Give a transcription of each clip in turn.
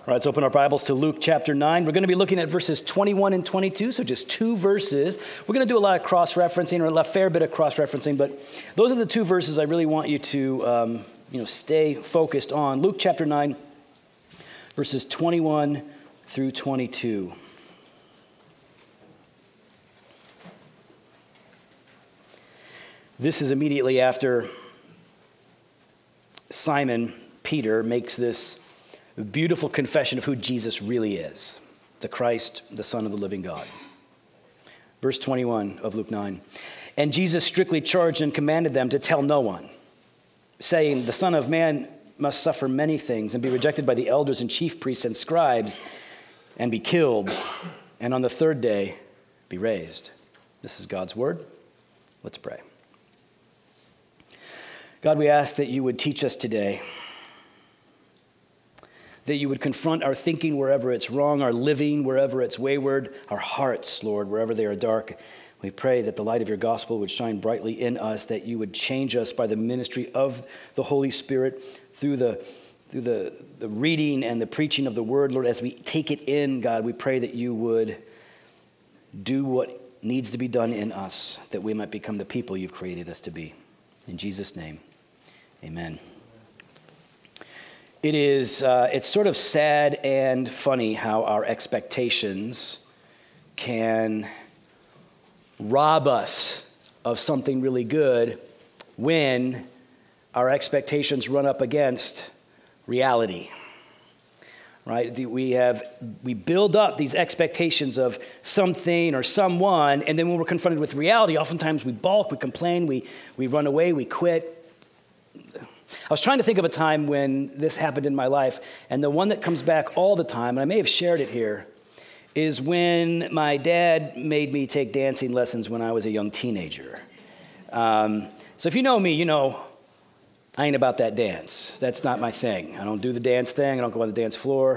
All right, let's open our Bibles to Luke chapter 9. We're going to be looking at verses 21 and 22, so just two verses. We're going to do a lot of cross-referencing, or a fair bit of cross-referencing, but those are the two verses I really want you to stay focused on. Luke chapter 9, verses 21 through 22. This is immediately after Simon Peter makes this beautiful confession of who Jesus really is, the Christ, the Son of the living God. Verse 21 of Luke 9. And Jesus strictly charged and commanded them to tell no one, saying, the Son of Man must suffer many things and be rejected by the elders and chief priests and scribes and be killed, and on the third day be raised. This is God's word. Let's pray. God, we ask that you would teach us today, that you would confront our thinking wherever it's wrong, our living wherever it's wayward, our hearts, Lord, wherever they are dark. We pray that the light of your gospel would shine brightly in us, that you would change us by the ministry of the Holy Spirit through the reading and the preaching of the word. Lord, as we take it in, God, we pray that you would do what needs to be done in us, that we might become the people you've created us to be. In Jesus' name, amen. It's sort of sad and funny how our expectations can rob us of something really good when our expectations run up against reality, right? We build up these expectations of something or someone, and then when we're confronted with reality, oftentimes we balk, we complain, we run away, we quit. I was trying to think of a time when this happened in my life, and the one that comes back all the time, and I may have shared it here, is when my dad made me take dancing lessons when I was a young teenager. So if you know me, you know I ain't about that dance. That's not my thing. I don't do the dance thing. I don't go on the dance floor.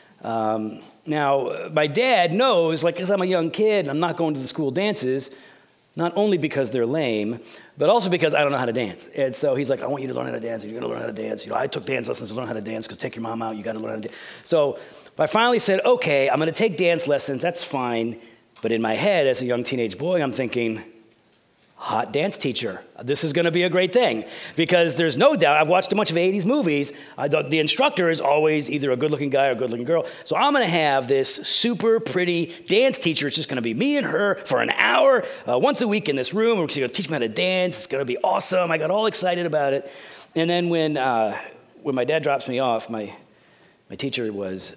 Now, my dad knows, because I'm a young kid, I'm not going to the school dances, not only because they're lame, but also because I don't know how to dance. And so he's like, I want you to learn how to dance. You're going to learn how to dance. I took dance lessons to learn how to dance because take your mom out. You got to learn how to dance. So I finally said, okay, I'm going to take dance lessons. That's fine. But in my head, as a young teenage boy, I'm thinking, hot dance teacher. This is going to be a great thing because there's no doubt, I've watched a bunch of 80s movies, the instructor is always either a good-looking guy or a good-looking girl. So I'm going to have this super pretty dance teacher. It's just going to be me and her for an hour, once a week in this room. We're going to teach me how to dance. It's going to be awesome. I got all excited about it. And then when my dad drops me off, my teacher was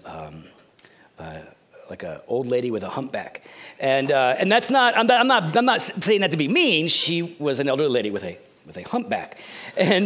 like an old lady with a humpback, and that's not. I'm not saying that to be mean. She was an elderly lady with a humpback, and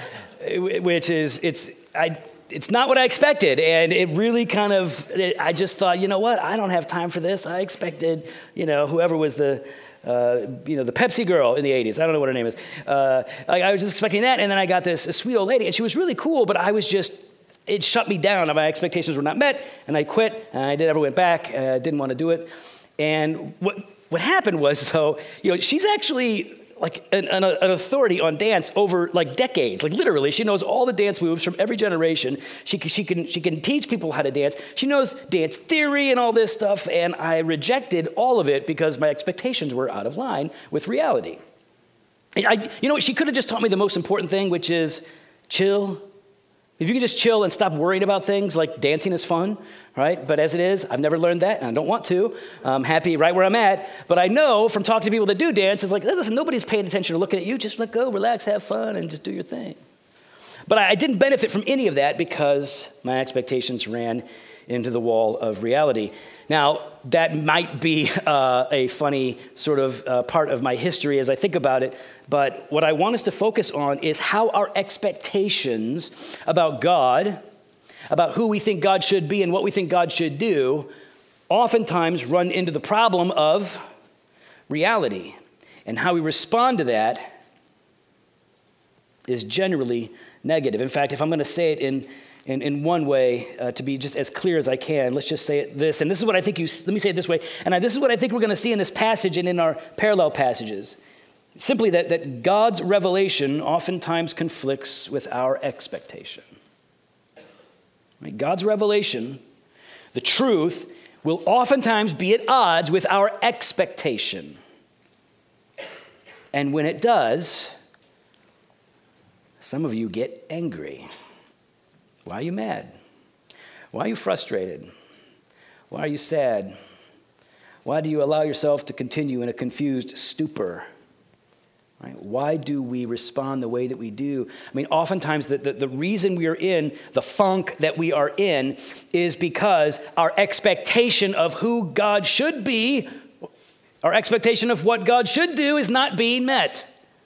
it's not what I expected, and it really I just thought, you know what? I don't have time for this. I expected, whoever was the Pepsi girl in the 80s. I don't know what her name is. I was just expecting that, and then I got this sweet old lady, and she was really cool, but it shut me down. My expectations were not met, and I quit, and I never went back. I didn't want to do it. And what happened was, though, she's actually like an authority on dance over decades. Literally, she knows all the dance moves from every generation. She can teach people how to dance. She knows dance theory and all this stuff, and I rejected all of it because my expectations were out of line with reality. And she could have just taught me the most important thing, which is chill. If you can just chill and stop worrying about things, like dancing is fun, right? But as it is, I've never learned that, and I don't want to. I'm happy right where I'm at. But I know from talking to people that do dance, it's like, listen, nobody's paying attention or looking at you. Just let go, relax, have fun, and just do your thing. But I didn't benefit from any of that because my expectations ran into the wall of reality. Now, that might be a funny sort of part of my history as I think about it, but what I want us to focus on is how our expectations about God, about who we think God should be and what we think God should do, oftentimes run into the problem of reality. And how we respond to that is generally negative. In fact, if I'm going to say it in one way, to be just as clear as I can, let's just say it this. And this is what I think let me say it this way. And this is what I think we're going to see in this passage and in our parallel passages. Simply that God's revelation oftentimes conflicts with our expectation. Right? God's revelation, the truth, will oftentimes be at odds with our expectation. And when it does, some of you get angry. Why are you mad? Why are you frustrated? Why are you sad? Why do you allow yourself to continue in a confused stupor? Right? Why do we respond the way that we do? I mean, oftentimes the reason we are in the funk that we are in is because our expectation of who God should be, our expectation of what God should do is not being met.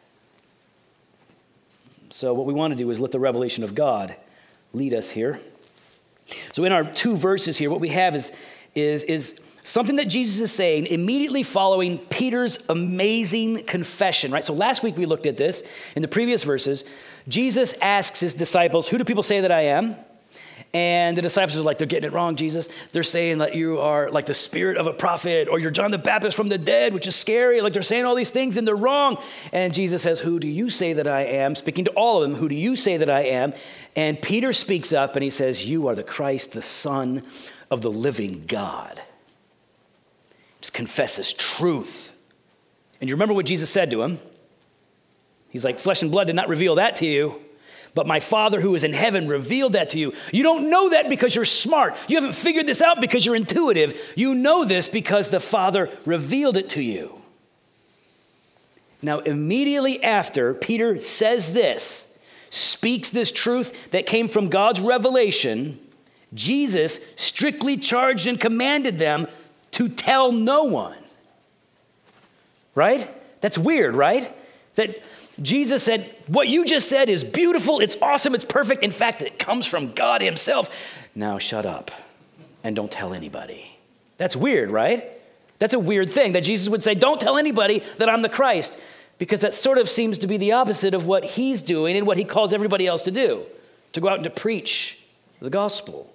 So what we want to do is let the revelation of God lead us here. So in our two verses here, what we have is something that Jesus is saying immediately following Peter's amazing confession, right? So last week we looked at this. In the previous verses, Jesus asks his disciples, who do people say that I am? And the disciples are like, they're getting it wrong, Jesus. They're saying that you are like the spirit of a prophet, or you're John the Baptist from the dead, which is scary. Like they're saying all these things and they're wrong. And Jesus says, who do you say that I am? Speaking to all of them, who do you say that I am? And Peter speaks up and he says, you are the Christ, the Son of the living God. Just confesses truth. And you remember what Jesus said to him? He's like, flesh and blood did not reveal that to you, but my Father who is in heaven revealed that to you. You don't know that because you're smart. You haven't figured this out because you're intuitive. You know this because the Father revealed it to you. Now, immediately after Peter says this, speaks this truth that came from God's revelation, Jesus strictly charged and commanded them to tell no one. Right? That's weird, right? That Jesus said, what you just said is beautiful, it's awesome, it's perfect. In fact, it comes from God himself. Now shut up and don't tell anybody. That's weird, right? That's a weird thing that Jesus would say, don't tell anybody that I'm the Christ, because that sort of seems to be the opposite of what he's doing and what he calls everybody else to do, to go out and to preach the gospel.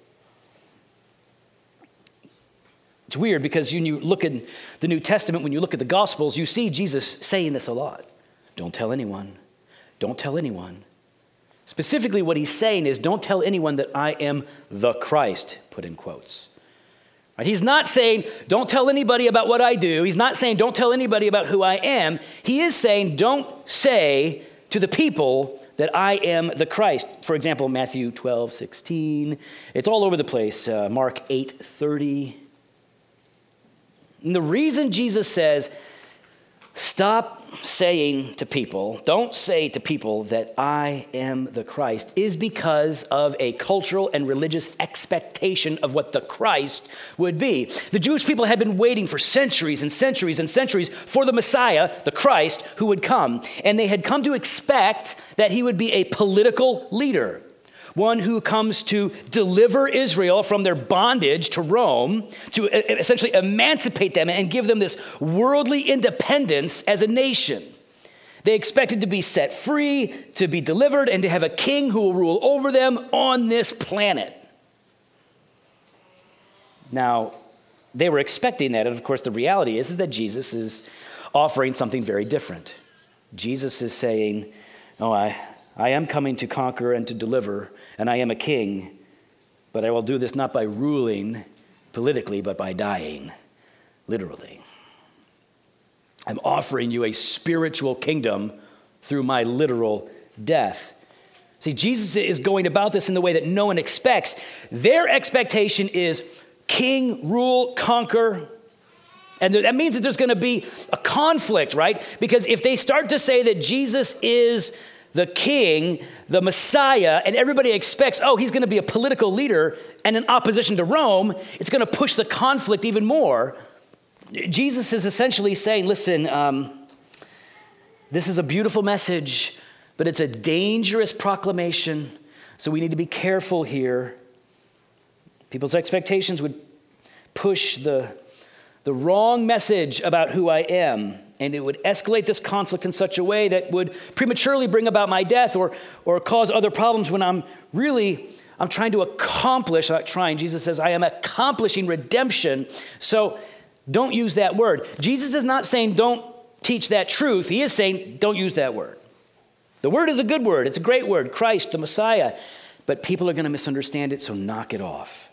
It's weird because when you look at the New Testament, when you look at the Gospels, you see Jesus saying this a lot. Don't tell anyone. Don't tell anyone. Specifically, what he's saying is, don't tell anyone that I am the Christ, put in quotes. Right? He's not saying, don't tell anybody about what I do. He's not saying, don't tell anybody about who I am. He is saying, don't say to the people that I am the Christ. For example, Matthew 12:16. It's all over the place. Mark 8:30. And the reason Jesus says, stop saying to people, don't say to people that I am the Christ, is because of a cultural and religious expectation of what the Christ would be. The Jewish people had been waiting for centuries and centuries and centuries for the Messiah, the Christ, who would come. And they had come to expect that he would be a political leader, one who comes to deliver Israel from their bondage to Rome, to essentially emancipate them and give them this worldly independence as a nation. They expected to be set free, to be delivered, and to have a king who will rule over them on this planet. Now, they were expecting that, and of course the reality is that Jesus is offering something very different. Jesus is saying, oh, I am coming to conquer and to deliver, and I am a king, but I will do this not by ruling politically, but by dying, literally. I'm offering you a spiritual kingdom through my literal death. See, Jesus is going about this in the way that no one expects. Their expectation is king, rule, conquer. And that means that there's going to be a conflict, right? Because if they start to say that Jesus is the king, the Messiah, and everybody expects, oh, he's going to be a political leader and in opposition to Rome, it's going to push the conflict even more. Jesus is essentially saying, listen, this is a beautiful message, but it's a dangerous proclamation, so we need to be careful here. People's expectations would push the wrong message about who I am, and it would escalate this conflict in such a way that would prematurely bring about my death or cause other problems when I'm trying to accomplish, not trying, Jesus says, I am accomplishing redemption. So don't use that word. Jesus is not saying don't teach that truth. He is saying don't use that word. The word is a good word. It's a great word, Christ, the Messiah. but people are going to misunderstand it, so knock it off.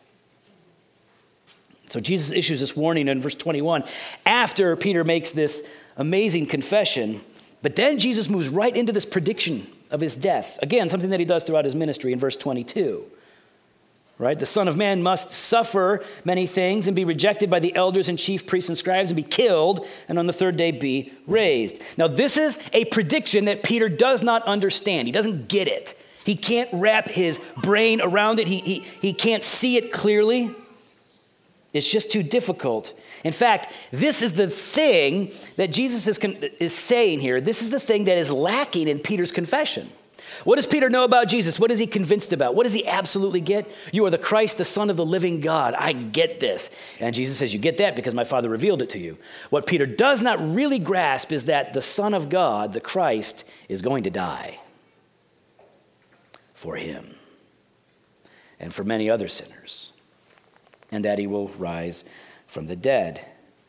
So Jesus issues this warning in verse 21 after Peter makes this amazing confession, but then Jesus moves right into this prediction of his death. Again, something that he does throughout his ministry in verse 22. Right? The Son of Man must suffer many things and be rejected by the elders and chief priests and scribes and be killed and on the third day be raised. Now, this is a prediction that Peter does not understand. He doesn't get it. He can't wrap his brain around it. He can't see it clearly. It's just too difficult. In fact, this is the thing that Jesus is saying here. This is the thing that is lacking in Peter's confession. What does Peter know about Jesus? What is he convinced about? What does he absolutely get? You are the Christ, the Son of the living God. I get this. And Jesus says, you get that because my Father revealed it to you. What Peter does not really grasp is that the Son of God, the Christ, is going to die for him and for many other sinners, and that he will rise from the dead.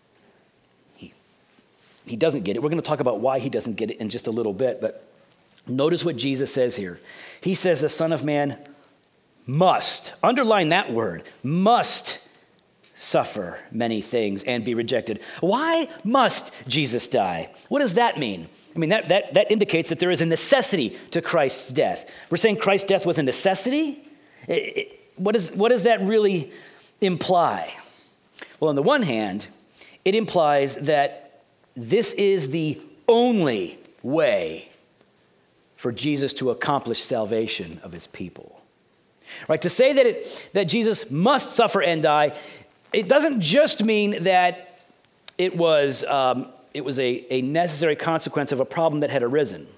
He doesn't get it. We're going to talk about why he doesn't get it in just a little bit, but notice what Jesus says here. He says the Son of Man must, underline that word, must suffer many things and be rejected. Why must Jesus die? What does that mean? I mean, that indicates that there is a necessity to Christ's death. We're saying Christ's death was a necessity? What does that really imply? Well, on the one hand, it implies that this is the only way for Jesus to accomplish salvation of his people. Right? To say that Jesus must suffer and die, it doesn't just mean that it was a necessary consequence of a problem that had arisen.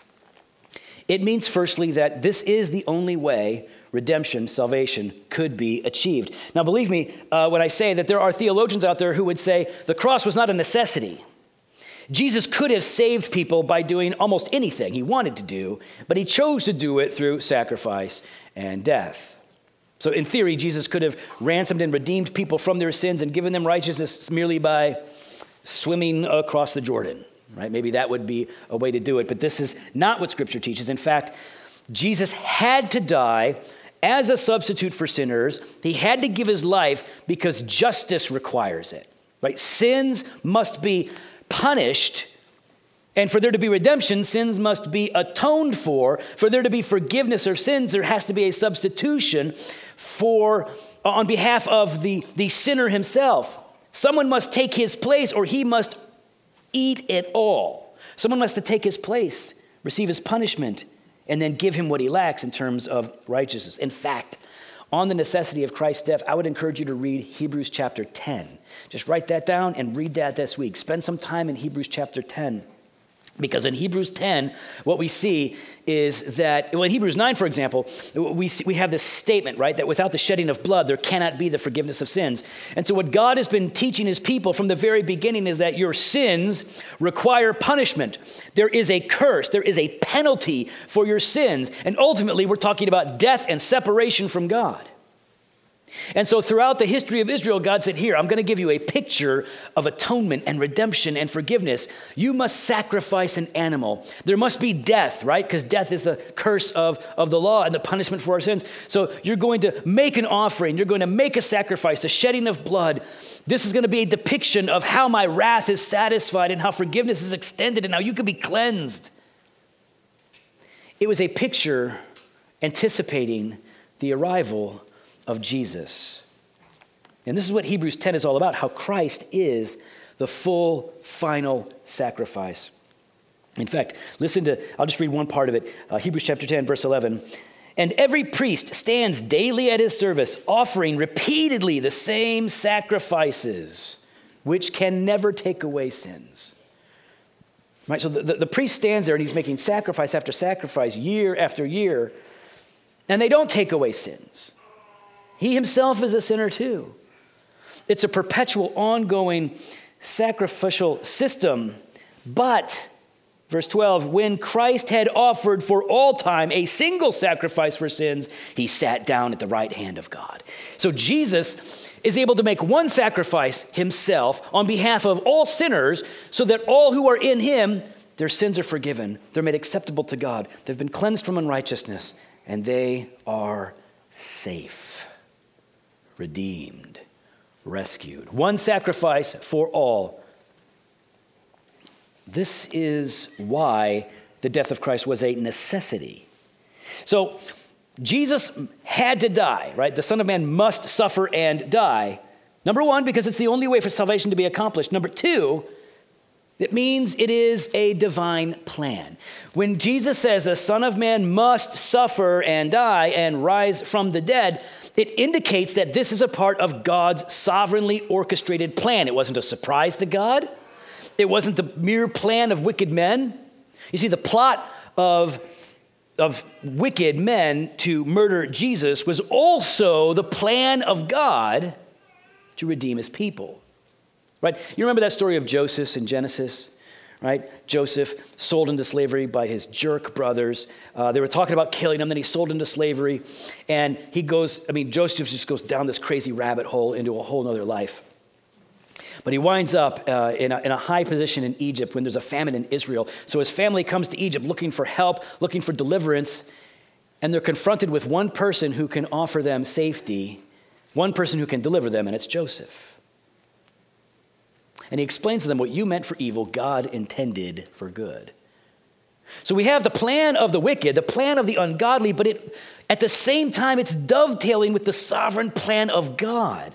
It means, firstly, that this is the only way redemption, salvation, could be achieved. Now, believe me when I say that there are theologians out there who would say the cross was not a necessity. Jesus could have saved people by doing almost anything he wanted to do, but he chose to do it through sacrifice and death. So in theory, Jesus could have ransomed and redeemed people from their sins and given them righteousness merely by swimming across the Jordan, right? Maybe that would be a way to do it, but this is not what Scripture teaches. In fact, Jesus had to die as a substitute for sinners. He had to give his life because justice requires it, right? Sins must be punished, and for there to be redemption, sins must be atoned for. For there to be forgiveness of sins, there has to be a substitution on behalf of the sinner himself. Someone must take his place, or he must eat it all. Someone must take his place, receive his punishment, and then give him what he lacks in terms of righteousness. In fact, on the necessity of Christ's death, I would encourage you to read Hebrews chapter 10. Just write that down and read that this week. Spend some time in Hebrews chapter 10. Because in Hebrews 10, what we see is that, well, in Hebrews 9, for example, we have this statement, right, that without the shedding of blood, there cannot be the forgiveness of sins. And so what God has been teaching his people from the very beginning is that your sins require punishment. There is a curse. There is a penalty for your sins. And ultimately, we're talking about death and separation from God. And so throughout the history of Israel, God said, here, I'm going to give you a picture of atonement and redemption and forgiveness. You must sacrifice an animal. There must be death, right? Because death is the curse of the law and the punishment for our sins. So you're going to make an offering. You're going to make a sacrifice, the shedding of blood. This is going to be a depiction of how my wrath is satisfied and how forgiveness is extended and how you can be cleansed. It was a picture anticipating the arrival of Jesus. And this is what Hebrews 10 is all about, how Christ is the full, final sacrifice. In fact, I'll just read one part of it. Hebrews chapter 10, verse 11. And every priest stands daily at his service, offering repeatedly the same sacrifices, which can never take away sins. Right? So the priest stands there and he's making sacrifice after sacrifice, year after year, and they don't take away sins. He himself is a sinner too. It's a perpetual, ongoing sacrificial system. But, verse 12, when Christ had offered for all time a single sacrifice for sins, he sat down at the right hand of God. So Jesus is able to make one sacrifice himself on behalf of all sinners so that all who are in him, their sins are forgiven. They're made acceptable to God. They've been cleansed from unrighteousness, and they are safe, redeemed, rescued. One sacrifice for all. This is why the death of Christ was a necessity. So Jesus had to die, right? The Son of Man must suffer and die. Number one, because it's the only way for salvation to be accomplished. Number two, it means it is a divine plan. When Jesus says the Son of Man must suffer and die and rise from the dead, it indicates that this is a part of God's sovereignly orchestrated plan. It wasn't a surprise to God. It wasn't the mere plan of wicked men. You see, the plot of wicked men to murder Jesus was also the plan of God to redeem his people. Right? You remember that story of Joseph in Genesis, right? Joseph sold into slavery by his jerk brothers. They were talking about killing him, then he sold into slavery. And Joseph just goes down this crazy rabbit hole into a whole nother life. But he winds up in a high position in Egypt when there's a famine in Israel. So his family comes to Egypt looking for help, looking for deliverance, and they're confronted with one person who can offer them safety, one person who can deliver them, and it's Joseph. And he explains to them what you meant for evil, God intended for good. So we have the plan of the wicked, the plan of the ungodly, but at the same time, it's dovetailing with the sovereign plan of God.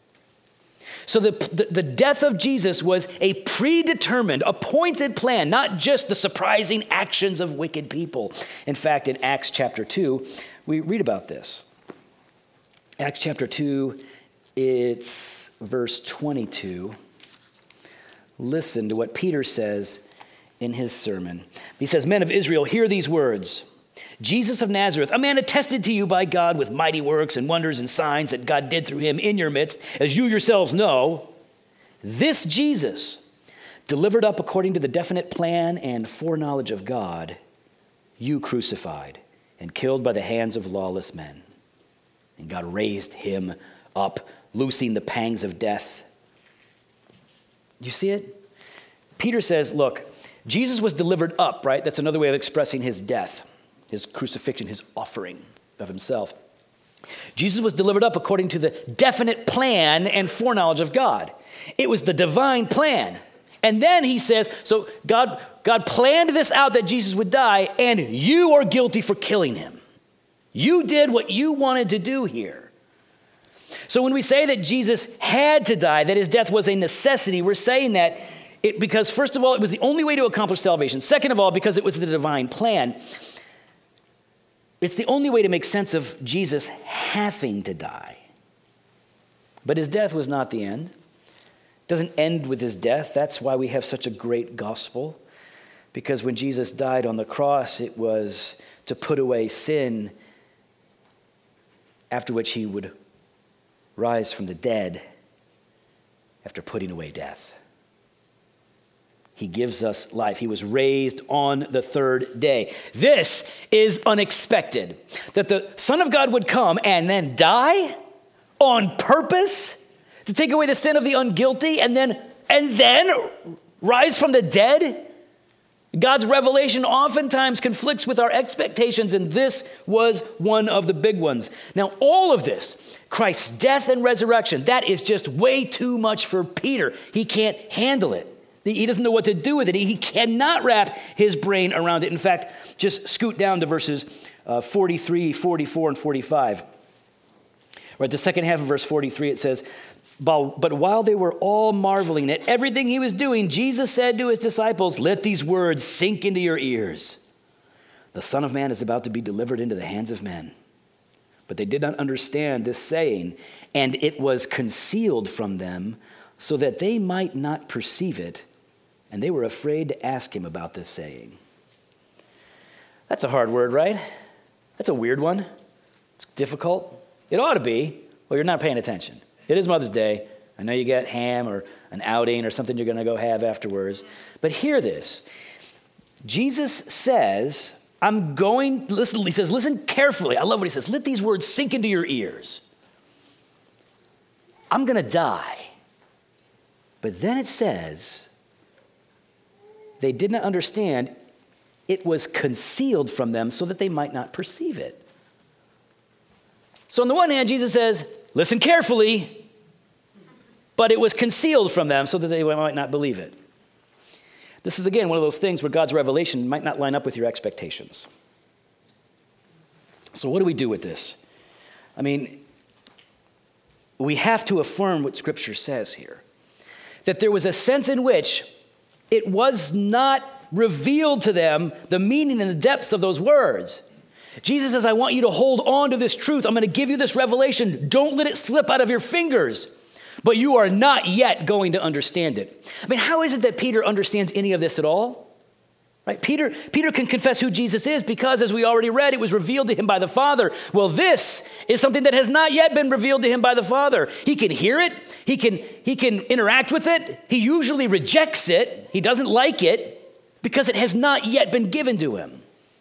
So the death of Jesus was a predetermined, appointed plan, not just the surprising actions of wicked people. In fact, in Acts chapter 2, we read about this. Acts chapter 2, it's verse 22. Listen to what Peter says in his sermon. He says, "Men of Israel, hear these words. Jesus of Nazareth, a man attested to you by God with mighty works and wonders and signs that God did through him in your midst, as you yourselves know, this Jesus, delivered up according to the definite plan and foreknowledge of God, you crucified and killed by the hands of lawless men. And God raised him up, loosing the pangs of death." You see it? Peter says, look, Jesus was delivered up, right? That's another way of expressing his death, his crucifixion, his offering of himself. Jesus was delivered up according to the definite plan and foreknowledge of God. It was the divine plan. And then he says, so God planned this out that Jesus would die, and you are guilty for killing him. You did what you wanted to do here. So when we say that Jesus had to die, that his death was a necessity, we're saying that because, first of all, it was the only way to accomplish salvation. Second of all, because it was the divine plan. It's the only way to make sense of Jesus having to die. But his death was not the end. It doesn't end with his death. That's why we have such a great gospel. Because when Jesus died on the cross, it was to put away sin, after which he would rise from the dead after putting away death. He gives us life. He was raised on the third day. This is unexpected, that the Son of God would come and then die on purpose to take away the sin of the unguilty and then rise from the dead. God's revelation oftentimes conflicts with our expectations, and this was one of the big ones. Now, all of this, Christ's death and resurrection, that is just way too much for Peter. He can't handle it. He doesn't know what to do with it. He cannot wrap his brain around it. In fact, just scoot down to verses 43, 44, and 45. Right, the second half of verse 43, it says, "But while they were all marveling at everything he was doing, Jesus said to his disciples, 'Let these words sink into your ears. The Son of Man is about to be delivered into the hands of men.' But they did not understand this saying, and it was concealed from them so that they might not perceive it, and they were afraid to ask him about this saying." That's a hard word, right? That's a weird one. It's difficult. It ought to be. Well, you're not paying attention. It is Mother's Day. I know you got ham or an outing or something you're going to go have afterwards. But hear this. Jesus says, he says, listen carefully. I love what he says. Let these words sink into your ears. I'm going to die. But then it says, they did not understand. It was concealed from them so that they might not perceive it. So on the one hand, Jesus says, listen carefully, but it was concealed from them so that they might not believe it. This is, again, one of those things where God's revelation might not line up with your expectations. So what do we do with this? I mean, we have to affirm what Scripture says here, that there was a sense in which it was not revealed to them the meaning and the depth of those words. Jesus says, I want you to hold on to this truth. I'm going to give you this revelation. Don't let it slip out of your fingers. But you are not yet going to understand it. I mean, how is it that Peter understands any of this at all? Right? Peter can confess who Jesus is because, as we already read, it was revealed to him by the Father. Well, this is something that has not yet been revealed to him by the Father. He can hear it. He can interact with it. He usually rejects it. He doesn't like it because it has not yet been given to him.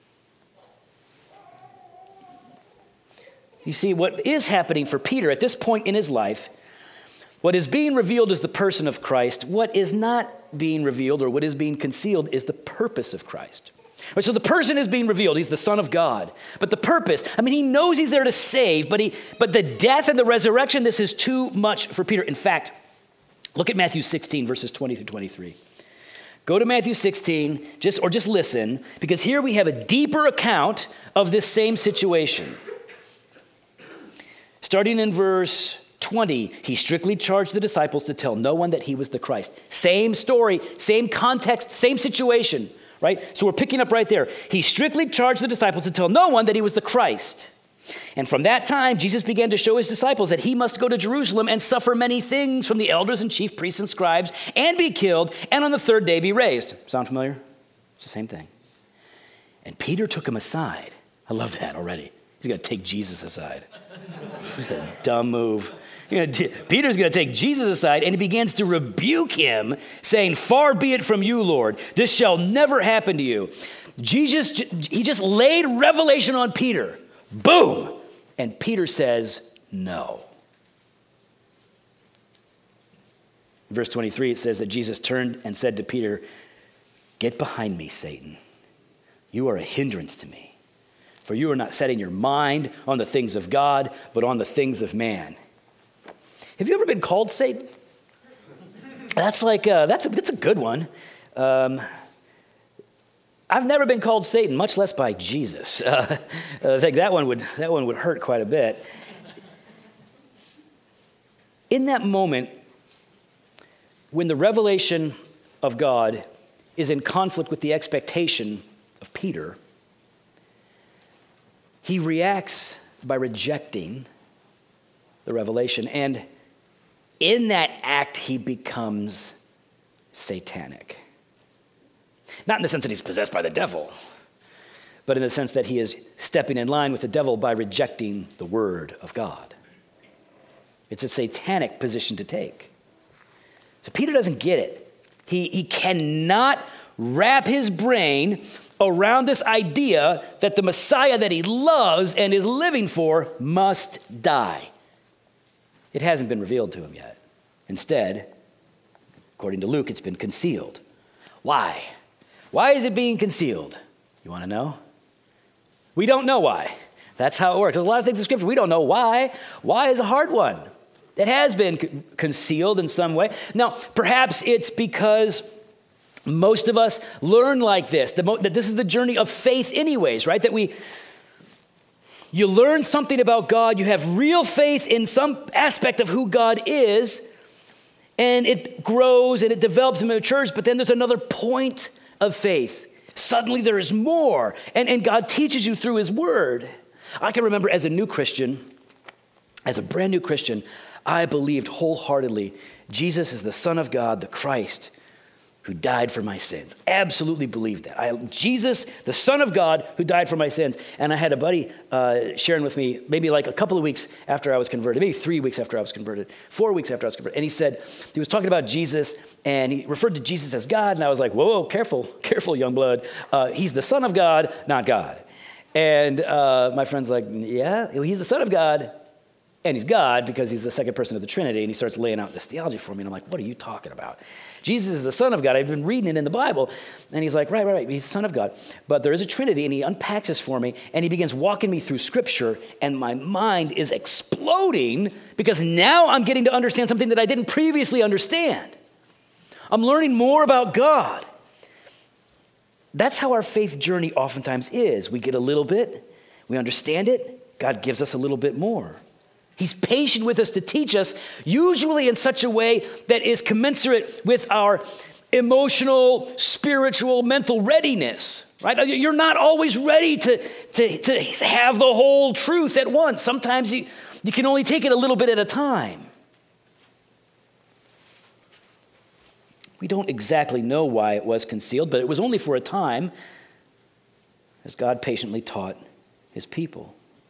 You see, what is happening for Peter at this point in his life, what is being revealed is the person of Christ. What is not being revealed, or what is being concealed, is the purpose of Christ. Right, so the person is being revealed. He's the Son of God. But the purpose, I mean, he knows he's there to save, but the death and the resurrection, this is too much for Peter. In fact, look at Matthew 16, verses 20 through 23. Go to Matthew 16, just listen, because here we have a deeper account of this same situation. Starting in verse 20, he strictly charged the disciples to tell no one that he was the Christ. Same story, same context, same situation, right? So we're picking up right there. He strictly charged the disciples to tell no one that he was the Christ. And from that time, Jesus began to show his disciples that he must go to Jerusalem and suffer many things from the elders and chief priests and scribes and be killed and on the third day be raised. Sound familiar? It's the same thing. And Peter took him aside. I love that already. He's going to take Jesus aside. Dumb move. Peter's going to take Jesus aside, and he begins to rebuke him, saying, far be it from you, Lord. This shall never happen to you. Jesus, he just laid revelation on Peter. Boom. And Peter says, no. In verse 23, it says that Jesus turned and said to Peter, get behind me, Satan. You are a hindrance to me, for you are not setting your mind on the things of God, but on the things of man. Have you ever been called Satan? That's a good one. I've never been called Satan, much less by Jesus. I think that one would hurt quite a bit. In that moment, when the revelation of God is in conflict with the expectation of Peter, he reacts by rejecting the revelation, and in that act, he becomes satanic. Not in the sense that he's possessed by the devil, but in the sense that he is stepping in line with the devil by rejecting the word of God. It's a satanic position to take. So Peter doesn't get it. He cannot wrap his brain around this idea that the Messiah that he loves and is living for must die. It hasn't been revealed to him yet. Instead, according to Luke, it's been concealed. Why? Why is it being concealed? You want to know? We don't know why. That's how it works. There's a lot of things in Scripture we don't know why. Why is a hard one. It has been concealed in some way. Now, perhaps it's because most of us learn like this, that this is the journey of faith anyways, right? That you learn something about God, you have real faith in some aspect of who God is, and it grows and it develops and matures, but then there's another point of faith. Suddenly there is more, and God teaches you through his word. I can remember as a new Christian, as a brand new Christian, I believed wholeheartedly Jesus is the Son of God, the Christ, who died for my sins. Absolutely believed that. Jesus, the Son of God, who died for my sins. And I had a buddy sharing with me maybe like a couple of weeks after I was converted, maybe 3 weeks after I was converted, 4 weeks after I was converted. And he was talking about Jesus, and he referred to Jesus as God. And I was like, whoa, careful, young blood. He's the Son of God, not God. And my friend's like, yeah, he's the Son of God, And he's God because he's the second person of the Trinity, and he starts laying out this theology for me, and I'm like, what are you talking about? Jesus is the Son of God. I've been reading it in the Bible, and he's like, right, he's the Son of God. But there is a Trinity, and he unpacks this for me, and he begins walking me through Scripture, and my mind is exploding because now I'm getting to understand something that I didn't previously understand. I'm learning more about God. That's how our faith journey oftentimes is. We get a little bit, we understand it, God gives us a little bit more. He's patient with us to teach us, usually in such a way that is commensurate with our emotional, spiritual, mental readiness, right? You're not always ready to have the whole truth at once. Sometimes you can only take it a little bit at a time. We don't exactly know why it was concealed, but it was only for a time as God patiently taught his people.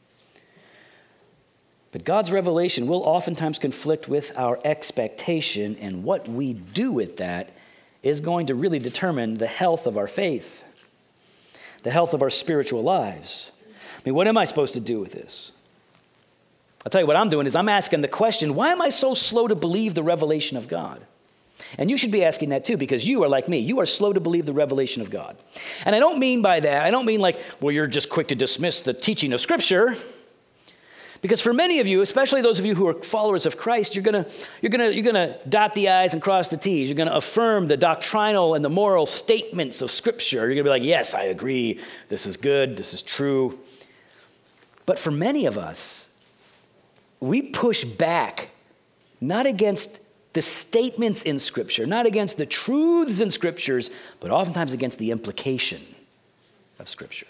But God's revelation will oftentimes conflict with our expectation, and what we do with that is going to really determine the health of our faith, the health of our spiritual lives. I mean, what am I supposed to do with this? I'll tell you what I'm doing is I'm asking the question, why am I so slow to believe the revelation of God? And you should be asking that too, because you are like me. You are slow to believe the revelation of God. And I don't mean by that, I don't mean like, well, you're just quick to dismiss the teaching of Scripture. Because for many of you, especially those of you who are followers of Christ, you're gonna dot the I's and cross the T's. You're gonna affirm the doctrinal and the moral statements of Scripture. You're gonna be like, yes, I agree. This is good. This is true. But for many of us, we push back, not against the statements in Scripture, not against the truths in Scriptures, but oftentimes against the implication of Scripture.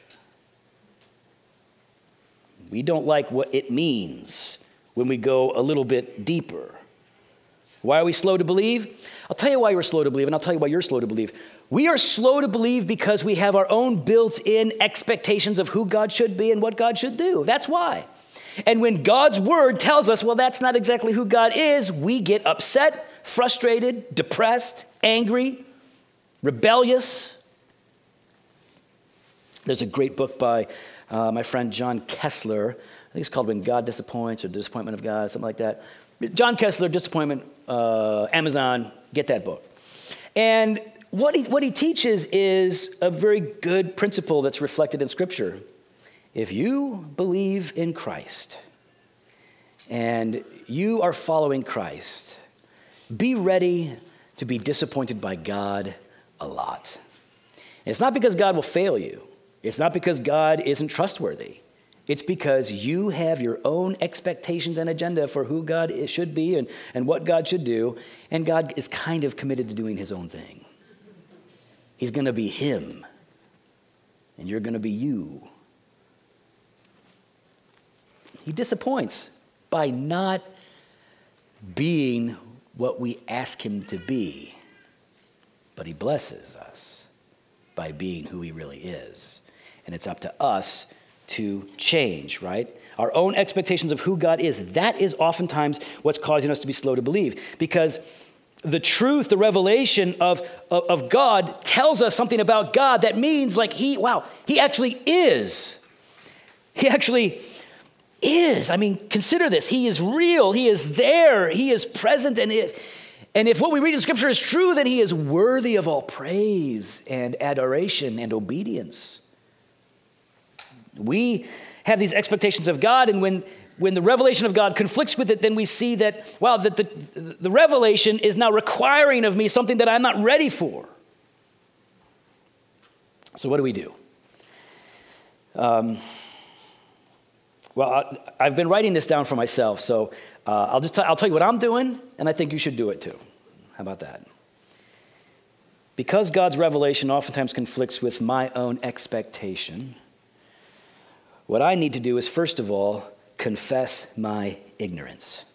We don't like what it means when we go a little bit deeper. Why are we slow to believe? I'll tell you why we're slow to believe, and I'll tell you why you're slow to believe. We are slow to believe because we have our own built-in expectations of who God should be and what God should do. That's why. And when God's word tells us, well, that's not exactly who God is, we get upset, frustrated, depressed, angry, rebellious. There's a great book by my friend John Kessler. I think it's called When God Disappoints or The Disappointment of God, something like that. John Kessler, Disappointment, Amazon, get that book. And what he teaches is a very good principle that's reflected in Scripture. If you believe in Christ and you are following Christ, be ready to be disappointed by God a lot. And it's not because God will fail you. It's not because God isn't trustworthy. It's because you have your own expectations and agenda for who God should be and what God should do, and God is kind of committed to doing his own thing. He's going to be him, and you're going to be you. He disappoints by not being what we ask him to be, but he blesses us by being who he really is. And it's up to us to change, right? Our own expectations of who God is, that is oftentimes what's causing us to be slow to believe. Because the truth, the revelation of God tells us something about God that means like he actually is. He actually is. I mean, consider this. He is real. He is there. He is present. And if what we read in Scripture is true, then he is worthy of all praise and adoration and obedience. We have these expectations of God, and when the revelation of God conflicts with it, then we see that, wow, that the revelation is now requiring of me something that I'm not ready for. So what do we do? Well, I've been writing this down for myself, so I'll tell you what I'm doing, and I think you should do it too. How about that? Because God's revelation oftentimes conflicts with my own expectation, what I need to do is, first of all, confess my ignorance.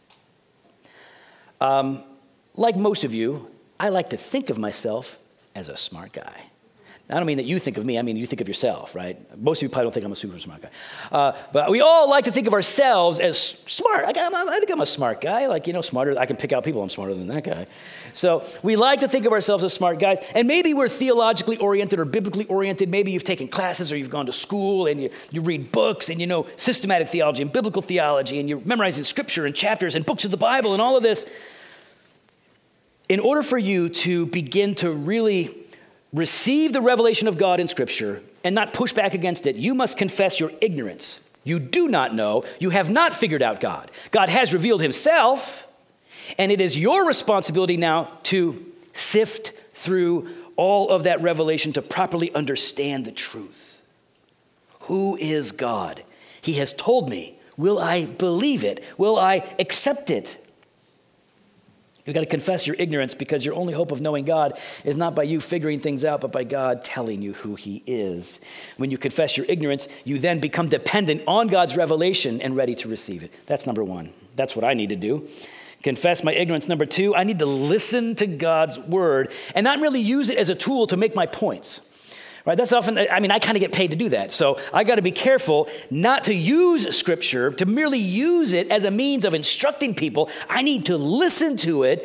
Like most of you, I like to think of myself as a smart guy. I don't mean that you think of me, I mean you think of yourself, right? Most of you probably don't think I'm a super smart guy. But we all like to think of ourselves as smart. I think I'm a smart guy, like, smarter. I can pick out people I'm smarter than that guy. So we like to think of ourselves as smart guys. And maybe we're theologically oriented or biblically oriented. Maybe you've taken classes or you've gone to school and you read books and you know systematic theology and biblical theology and you're memorizing scripture and chapters and books of the Bible and all of this. In order for you to begin to really receive the revelation of God in Scripture and not push back against it, you must confess your ignorance. You do not know. You have not figured out God. God has revealed himself, and it is your responsibility now to sift through all of that revelation to properly understand the truth. Who is God? He has told me. Will I believe it? Will I accept it? You've got to confess your ignorance because your only hope of knowing God is not by you figuring things out, but by God telling you who he is. When you confess your ignorance, you then become dependent on God's revelation and ready to receive it. That's number one. That's what I need to do. Confess my ignorance. Number two, I need to listen to God's word and not really use it as a tool to make my points. Right? That's often, I kind of get paid to do that. So I got to be careful not to use scripture, to merely use it as a means of instructing people. I need to listen to it.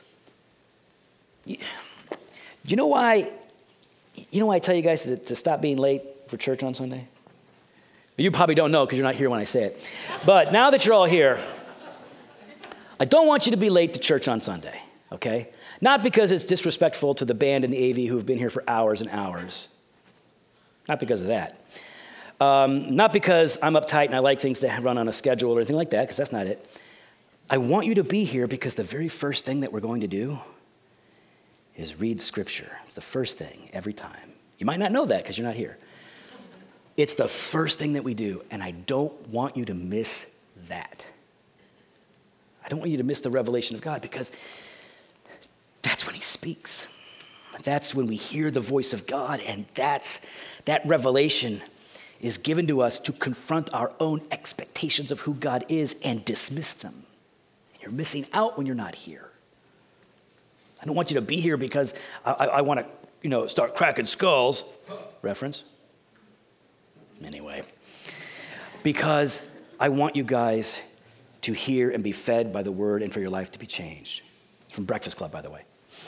You know why I tell you guys to stop being late for church on Sunday? You probably don't know because you're not here when I say it. But now that you're all here, I don't want you to be late to church on Sunday, okay? Not because it's disrespectful to the band and the AV who have been here for hours and hours. Not because of that. Not because I'm uptight and I like things to run on a schedule or anything like that, because that's not it. I want you to be here because the very first thing that we're going to do is read scripture. It's the first thing every time. You might not know that because you're not here. It's the first thing that we do, and I don't want you to miss that. I don't want you to miss the revelation of God because that's when he speaks. That's when we hear the voice of God, and that revelation is given to us to confront our own expectations of who God is and dismiss them. You're missing out when you're not here. I don't want you to be here because I want to, start cracking skulls. Reference? Anyway. Because I want you guys to hear and be fed by the word and for your life to be changed. It's from Breakfast Club, by the way.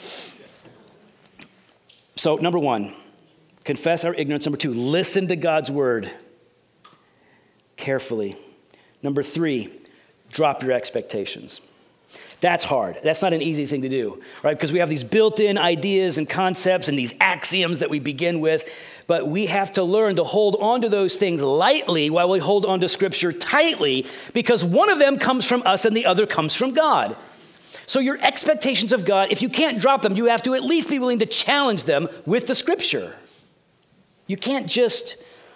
So, number one, confess our ignorance. Number two, listen to God's word carefully. Number three, drop your expectations. That's hard. That's not an easy thing to do, right? Because we have these built-in ideas and concepts and these axioms that we begin with, but we have to learn to hold on to those things lightly while we hold on to Scripture tightly, because one of them comes from us and the other comes from God. So your expectations of God, if you can't drop them, you have to at least be willing to challenge them with the Scripture. You can't just,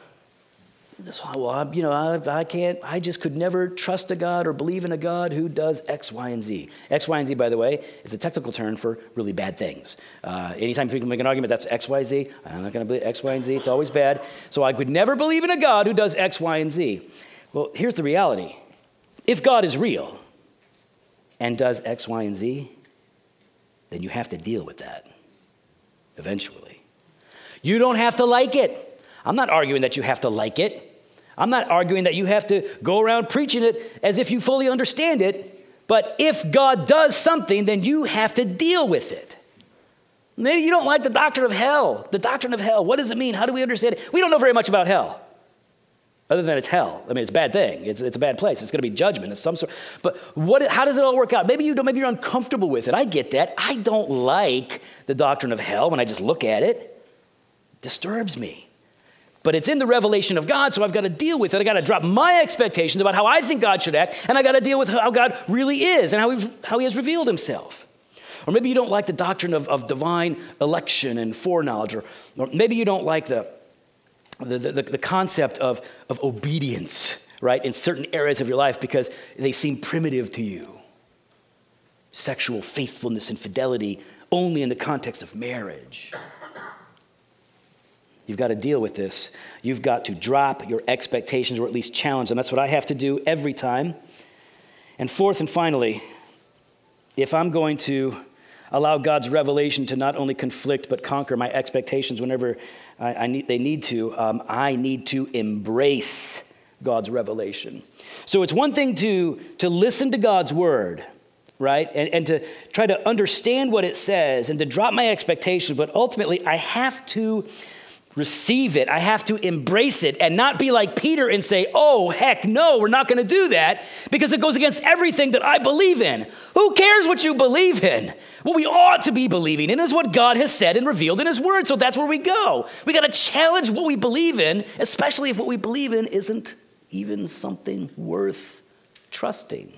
I just could never trust a God or believe in a God who does X, Y, and Z. X, Y, and Z, by the way, is a technical term for really bad things. Anytime people make an argument, that's X, Y, Z. I'm not going to believe X, Y, and Z. It's always bad. So I could never believe in a God who does X, Y, and Z. Well, here's the reality. If God is real and does X, Y, and Z, then you have to deal with that eventually. You don't have to like it. I'm not arguing that you have to like it. I'm not arguing that you have to go around preaching it as if you fully understand it. But if God does something, then you have to deal with it. Maybe you don't like the doctrine of hell. The doctrine of hell, what does it mean? How do we understand it? We don't know very much about hell. Other than it's hell. It's a bad thing. It's a bad place. It's going to be judgment of some sort. But how does it all work out? Maybe you're uncomfortable with it. I get that. I don't like the doctrine of hell when I just look at it. It disturbs me. But it's in the revelation of God, so I've got to deal with it. I got to drop my expectations about how I think God should act, and I got to deal with how God really is and how he has revealed himself. Or maybe you don't like the doctrine of divine election and foreknowledge, or maybe you don't like the concept of obedience, right, in certain areas of your life because they seem primitive to you. Sexual faithfulness and fidelity only in the context of marriage. You've got to deal with this. You've got to drop your expectations or at least challenge them. That's what I have to do every time. And fourth and finally, if I'm going to allow God's revelation to not only conflict but conquer my expectations whenever they need to. I need to embrace God's revelation. So it's one thing to listen to God's word, right? And to try to understand what it says and to drop my expectations, but ultimately I have to receive it. I have to embrace it and not be like Peter and say, oh, heck no, we're not going to do that because it goes against everything that I believe in. Who cares what you believe in? What we ought to be believing in is what God has said and revealed in his word. So that's where we go. We got to challenge what we believe in, especially if what we believe in isn't even something worth trusting.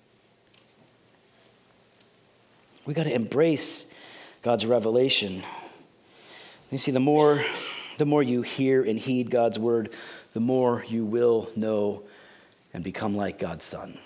We got to embrace God's revelation. You see, the more you hear and heed God's word, the more you will know and become like God's son.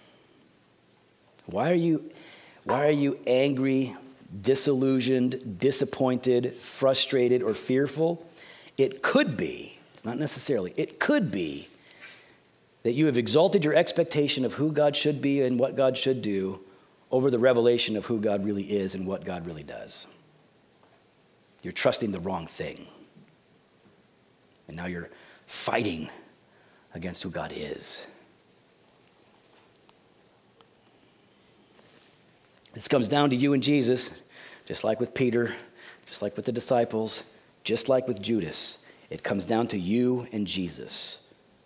Why are you angry, disillusioned, disappointed, frustrated, or fearful? It could be, it's not necessarily, it could be that you have exalted your expectation of who God should be and what God should do over the revelation of who God really is and what God really does. You're trusting the wrong thing. And now you're fighting against who God is. This comes down to you and Jesus, just like with Peter, just like with the disciples, just like with Judas. It comes down to you and Jesus.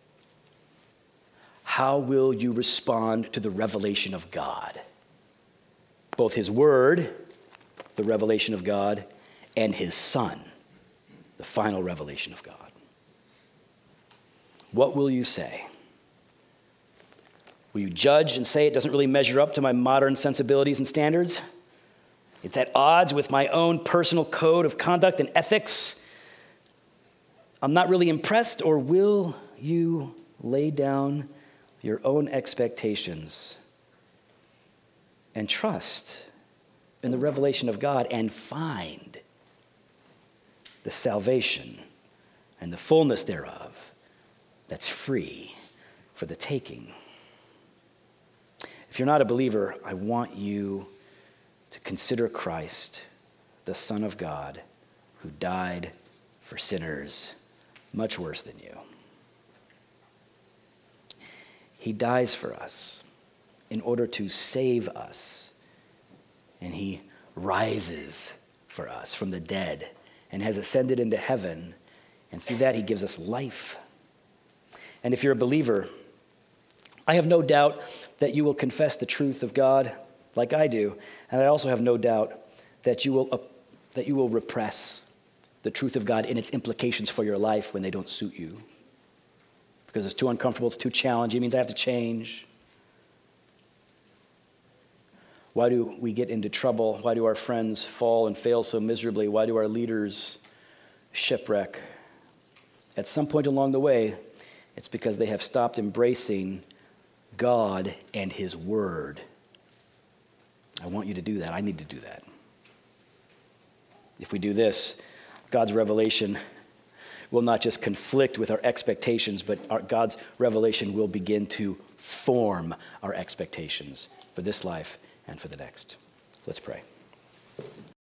How will you respond to the revelation of God? Both his word, the revelation of God, and his son, the final revelation of God. What will you say? Will you judge and say it doesn't really measure up to my modern sensibilities and standards? It's at odds with my own personal code of conduct and ethics. I'm not really impressed. Or will you lay down your own expectations and trust in the revelation of God and find the salvation and the fullness thereof that's free for the taking? If you're not a believer, I want you to consider Christ, the Son of God, who died for sinners much worse than you. He dies for us in order to save us, and he rises for us from the dead and has ascended into heaven, and through that he gives us life. And if you're a believer, I have no doubt that you will confess the truth of God like I do, and I also have no doubt that you will repress the truth of God in its implications for your life when they don't suit you. Because it's too uncomfortable, it's too challenging, it means I have to change. Why do we get into trouble? Why do our friends fall and fail so miserably? Why do our leaders shipwreck? At some point along the way, it's because they have stopped embracing God and his word. I want you to do that. I need to do that. If we do this, God's revelation will not just conflict with our expectations, but God's revelation will begin to form our expectations for this life and for the next. Let's pray.